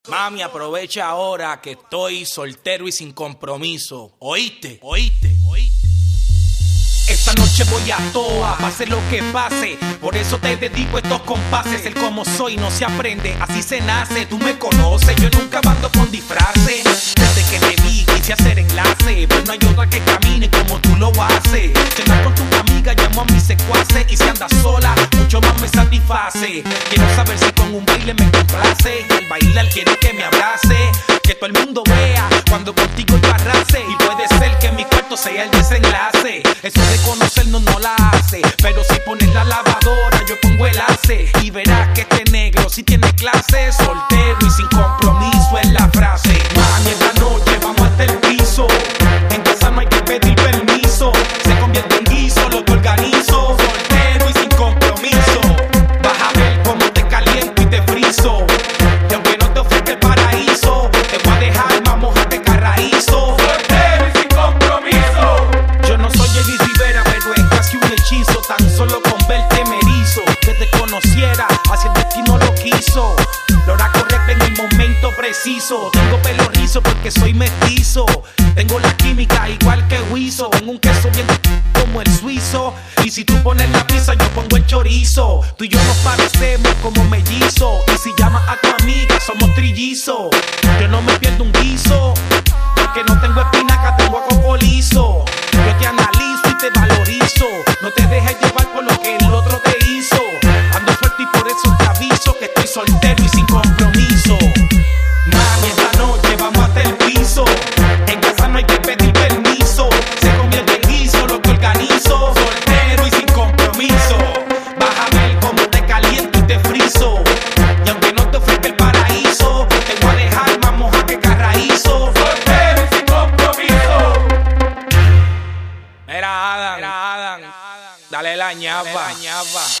Mami, aprovecha ahora que estoy soltero y sin compromiso. ¿Oíste? ¿Oíste? ¿Oíste? Esta noche voy a toa, pase lo que pase. Por eso te dedico estos compases. El como soy no se aprende, así se nace. Tú me conoces, yo nunca mando con disfraces. Desde que te vi quise hacer enlace, pues no hay otra que camine como tú lo haces. Cenar con tu amiga, llamo a mis secuaces. Y si andas sola, mucho más me satisface. Quiero saber si con un baile me complace. Y al bailar quiero que me abrace, que todo el mundo vea cuando contigo yo arrase. Y puede ser que mi cuarto sea el desenlace. Eso de conocernos no la hace, pero si pones la lavadora yo pongo el ace. Y verás que este negro si tiene clase. Soltero y sin compromiso es la frase. Mami, esta noche vamos hasta el piso. En casa no hay que pedir permiso. Se convierte en guiso, lo que organizo. Soltero y sin compromiso. Vas a ver cómo te caliento y te friso. Y aunque no te ofrezca el paraíso, te voy a dejar, vamos a te carraízo. Soltero y sin compromiso. Yo no soy Eddie Rivera, pero es casi un hechizo. Tan solo con verte me erizo. Que te conociera, así el destino lo quiso. La hora correcta en el momento preciso. Tengo pelo rizo porque soy mestizo. Tengo la química igual que Wiso. Tengo un queso bien como el suizo. Y si tú pones la pizza yo pongo el chorizo. Tú y yo nos parecemos como mellizo. Y si llamas a tu amiga somos trillizos. Yo no me pierdo un guiso, porque no tengo espinaca, tengo a coco liso. Yo te analizo y te valorizo. No te dejes llevar por lo que el otro te hizo. Ando fuerte y por eso te aviso que estoy soltero y sin compromiso. Mami, esta noche vamos hasta el piso. En casa no hay que pedir permiso. Se convierte en guiso lo que organizo. Soltero y sin compromiso. Vas a ver cómo te caliento y te friso. Y aunque no te ofrezca el paraíso, te voy a dejar, vamos a que carraízo. Soltero y sin compromiso. Era Adam, dale la ñapa.